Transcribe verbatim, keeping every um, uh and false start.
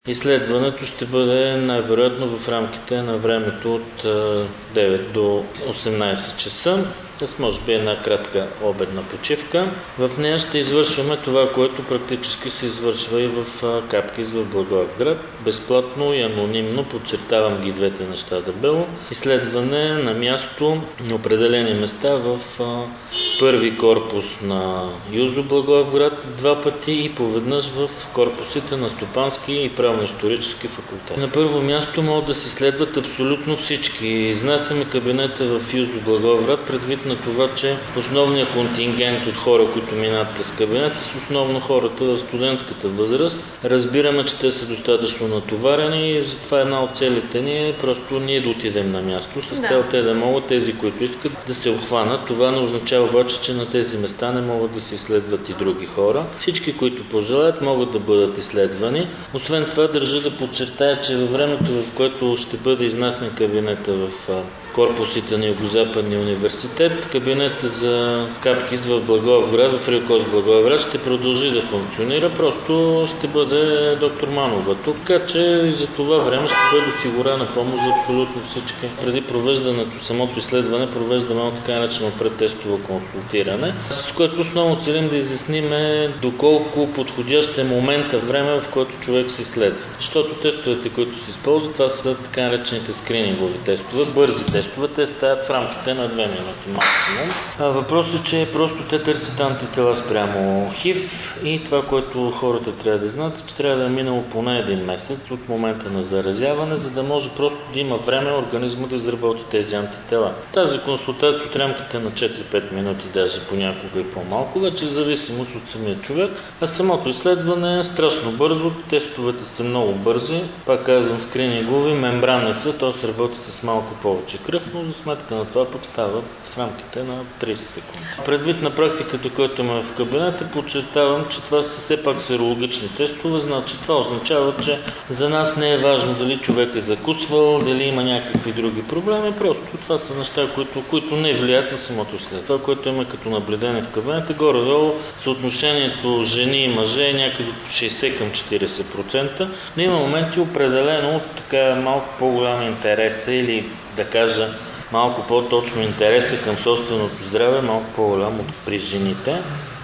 Изследването ще бъде най-вероятно в рамките на времето от девет до осемнайсет часа, с може би една кратка обедна почивка. В нея ще извършваме това, което практически се извършва и в Капкис в Благоевград. Безплатно и анонимно, подчертавам ги двете неща дебело, изследване на място на определени места в първи корпус на ЮЗО Благоевград два пъти и поведнъж в корпусите на Стопански и правно-исторически факултет. На първо място могат да се следват абсолютно всички. Изнасяме кабинета в ЮЗО Благоевград предвид на това, че основният контингент от хора, които минат през кабинета, са основно хората в студентската възраст. Разбираме, че те са достатъчно натоварени и затова една от целите ни е просто ние да отидем на място, с цел те да могат, тези, които искат да се обхванат. Това не означава обаче, че на тези места не могат да се изследват и други хора. Всички, които пожелаят, могат да бъдат изследвани. Освен това, държа да подчертая, че във времето, в което ще бъде изнасен кабинета в корпусите на Югозападния университет, кабинета за Капкис в Благоевград, в РИОКОЗ Благоевград ще продължи да функционира, просто ще бъде доктор Манова тук, така че и за това време ще бъде осигурена помощ за абсолютно всички. Преди провеждането, самото изследване, провеждаме от така наречено предтестово консултиране, с което основно целим да изясним доколко подходящ е момента, време, в който човек се изследва. Защото тестовете, които се използват, това са така наречените скринингови тестове, бързи тестове, те стават в рамките на две минути максимум. Въпросът е, че просто те търсят антитела спрямо ХИВ и това, което хората трябва да знаят, е, че трябва да е минало поне един месец от момента на заразяване, за да може просто да има време организма да изработи тези антитела. Тази консултация от рамките на четири-пет минути, даже понякога и по-малко, вече в зависимост от самия човек. А самото изследване е страшно бързо, тестовете са много бързи, пак казвам скринингови, мембранни са, т.е. работи с малко повече кръв, но за сметка на това пък става в рамките на трийсет секунди. Предвид на практиката, която има в кабинета, подчертавам, че това са все пак серологични тестове, значи това означава, че за нас не е важно дали човек е закусвал, дали има някакви други проблеми, просто това са неща, които, които не влияят на самото изследване. Това, което има като наблюдение в кабинета, горе-долу съотношението жени и мъже е някъде от шейсет към четирийсет процента, но има моменти определено от така малко по-голям интерес или да кажа малко по-точно интереса към собственото здраве, малко по-голям от при жените.